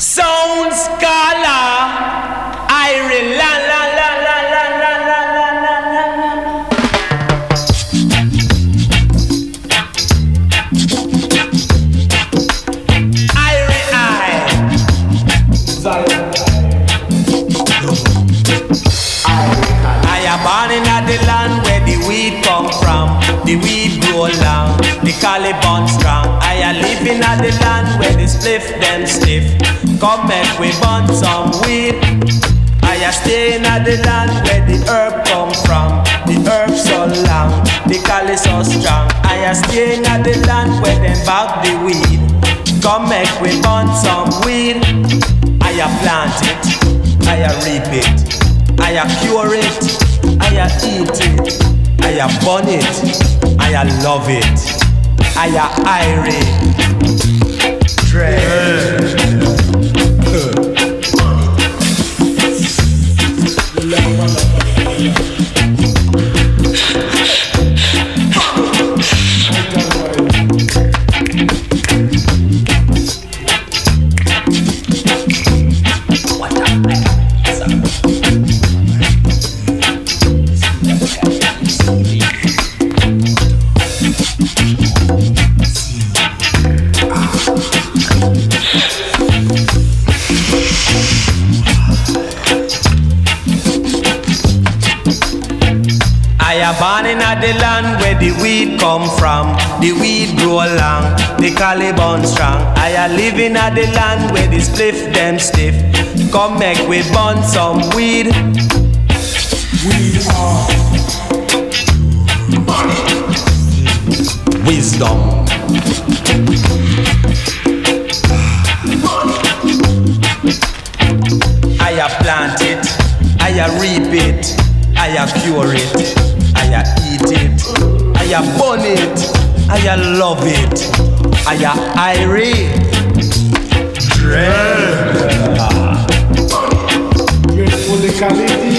Sound scholar, Irie la la la la la la la la la la. Irie I am born in the land where the weed come from. The weed grow long, the Caliban strong. I am living in the land where the spliff them stiff. Come make we burn some weed. I am staying at the land where the herb come from. The herb so long, the cali so strong. I am staying at the land where them bag the weed. Come make we burn some weed. I am plant it, I am reap it, I am cure it, I am eat it, I am burn it, I am love it, I am Irie Dread. I am born in the land where the weed come from. The weed grow long, the Caliban strong. I am living at the land where the spliff them stiff. Come make we burn some weed. We are wisdom. I am plant it, I am reap it, I am cure it, I eat it, I burn it, I love it, I Irie Dread. Grateful the quality.